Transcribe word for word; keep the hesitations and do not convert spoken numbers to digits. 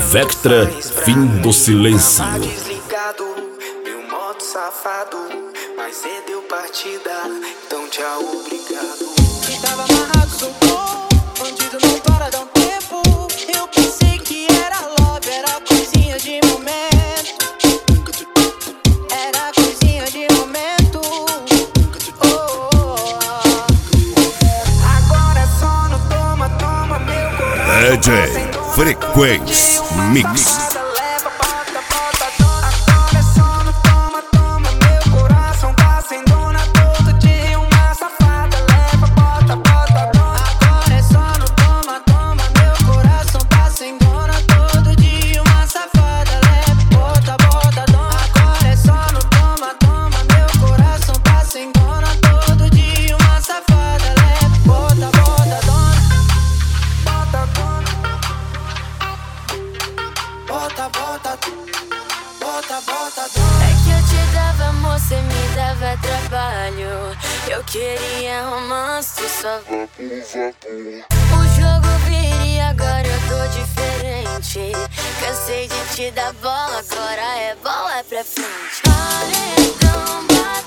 Vectra, fim do silêncio. Tá desligado, meu modo safado, mas você deu partida, então tchau, obrigado. Estava amarrado, soltou, bandido não para, dá um tempo. Eu pensei que era love, era coisinha de momento. Era coisinha de momento. Oh, oh, oh. Agora é só no toma, toma, meu coração. D J Frequência Mix. É que eu te dava amor, cê me dava trabalho. Eu queria romance, tu só o jogo viria, agora eu tô diferente. Cansei de te dar bola, agora é bola pra frente. Paredão,